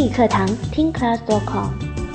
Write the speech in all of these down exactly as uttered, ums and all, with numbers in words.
英语课堂听 class dot com。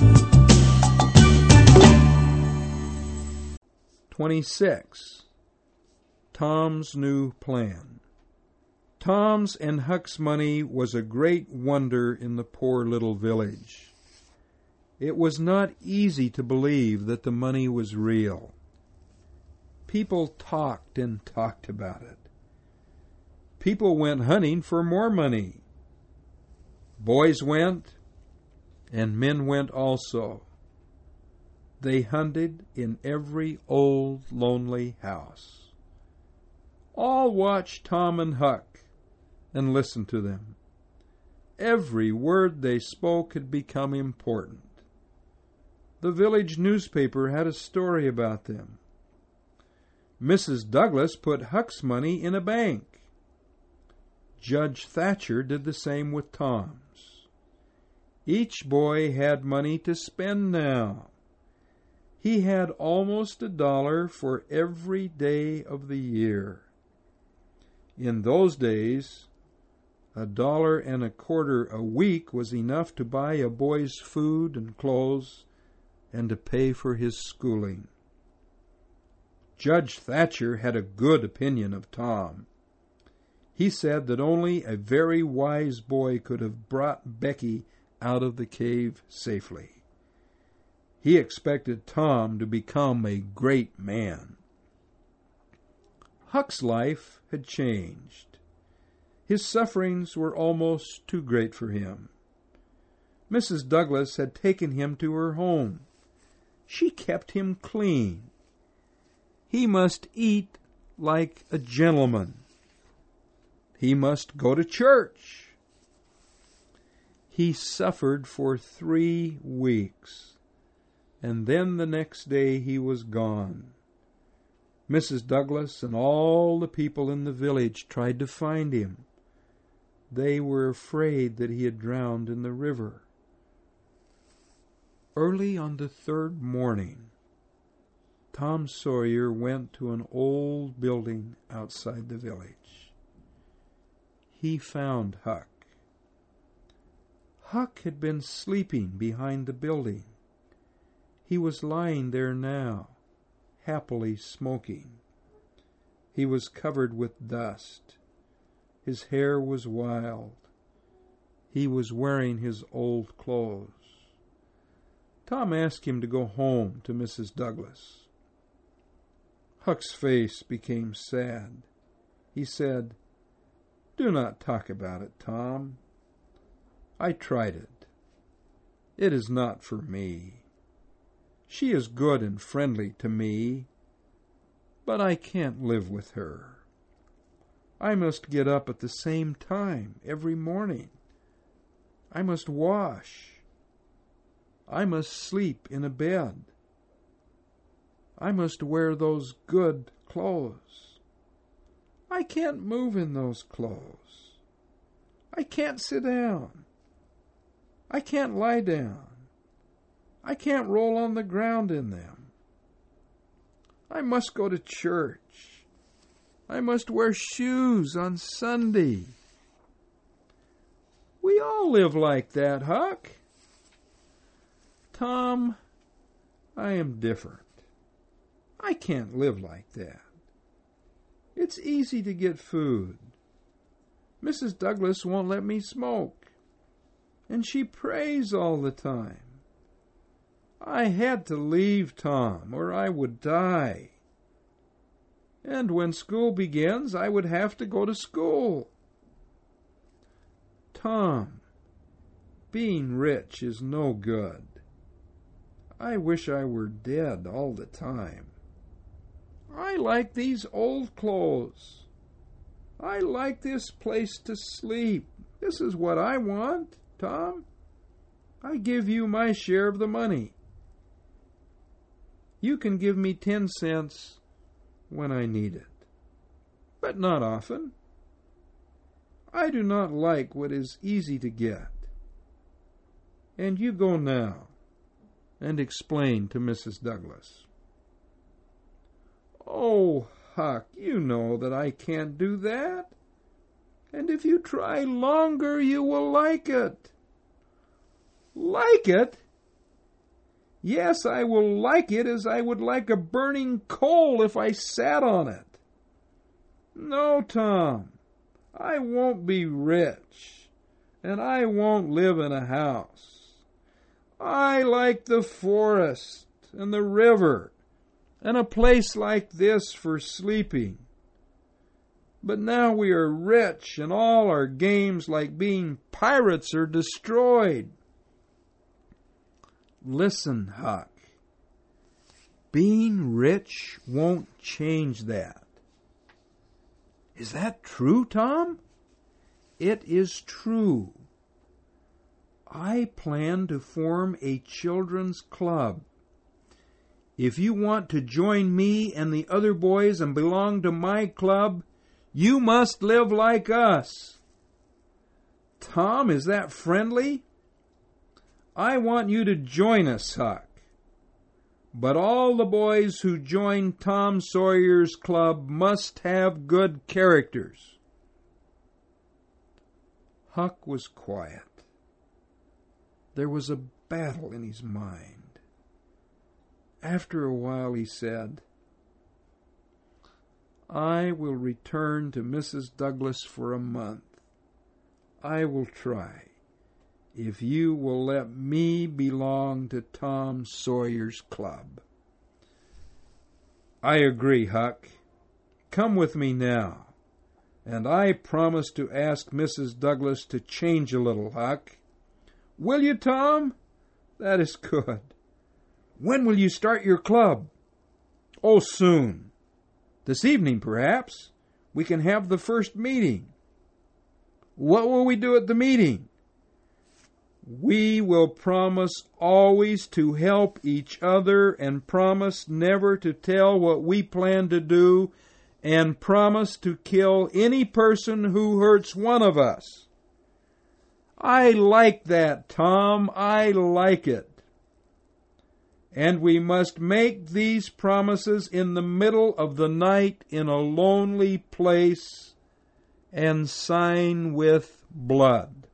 twenty-six. Tom's New Plan. Tom's and Huck's money was a great wonder in the poor little village. It was not easy to believe that the money was real. People talked and talked about it. People went hunting for more money. Boys went, and men went also. They hunted in every old, lonely house. All watched Tom and Huck and listened to them. Every word they spoke had become important. The village newspaper had a story about them. Missus Douglas put Huck's money in a bank. Judge Thatcher did the same with Tom's. Each boy had money to spend now. He had almost a dollar for every day of the year. In those days, a dollar and a quarter a week was enough to buy a boy's food and clothes and to pay for his schooling. Judge Thatcher had a good opinion of Tom. He said that only a very wise boy could have brought Becky out of the cave safely. He expected Tom to become a great man. Huck's life had changed. His sufferings were almost too great for him. Missus Douglas had taken him to her home. She kept him clean. He must eat like a gentleman. He must go to church. He suffered for three weeks, and then the next day he was gone. Missus Douglas and all the people in the village tried to find him. They were afraid that he had drowned in the river. Early on the third morning, Tom Sawyer went to an old building outside the village. He found Huck. Huck had been sleeping behind the building. He was lying there now, happily smoking. He was covered with dust. His hair was wild. He was wearing his old clothes. Tom asked him to go home to Missus Douglas. Huck's face became sad. He said, "Do not talk about it, Tom. I tried it. It is not for me. She is good and friendly to me, but I can't live with her. I must get up at the same time every morning. I must wash. I must sleep in a bed. I must wear those good clothes. I can't move in those clothes. I can't sit down. I can't lie down. I can't roll on the ground in them. I must go to church. I must wear shoes on Sunday." "We all live like that, Huck." "Tom, I am different. I can't live like that. It's easy to get food. Missus Douglas won't let me smoke, and she prays all the time. I had to leave, Tom, or I would die. And when school begins, I would have to go to school. Tom, being rich is no good. I wish I were dead all the time. I like these old clothes. I like this place to sleep. This is what I want, Tom. I give you my share of the money. You can give me ten cents when I need it, but not often. I do not like what is easy to get. And you go now and explain to Missus Douglas." "Oh, Huck, you know that I can't do that. And if you try longer, you will like it. Like it? Yes, I will like it as I would like a burning coal if I sat on it. No, Tom, I won't be rich, and I won't live in a house. I like the forest and the river and a place like this for sleeping. But now we are rich, and all our games like being pirates are destroyed. Listen, Huck. Being rich won't change that. Is that true, Tom? It is true. I plan to form a children's club. If you want to join me and the other boys and belong to my club, you must live like us. Tom, is that friendly? I want you to join us, Huck. But all the boys who join Tom Sawyer's club must have good characters. Huck was quiet. There was a battle in his mind. After a while he said, I will return to Missus Douglas for a month. I will try, if you will let me belong to Tom Sawyer's club. I agree, Huck. Come with me now, and I promise to ask Missus Douglas to change a little, Huck. Will you, Tom? That is good. When will you start your club? Oh, soon. This evening, perhaps. We can have the first meeting. What will we do at the meeting? We will promise always to help each other, and promise never to tell what we plan to do, and promise to kill any person who hurts one of us. I like that, Tom. I like it. And we must make these promises in the middle of the night in a lonely place and sign with blood.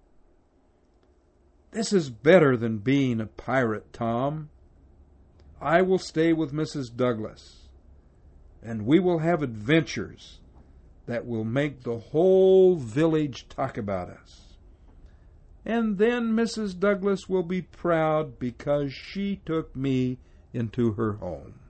This is better than being a pirate, Tom. I will stay with Missus Douglas, and we will have adventures that will make the whole village talk about us. And then Missus Douglas will be proud because she took me into her home.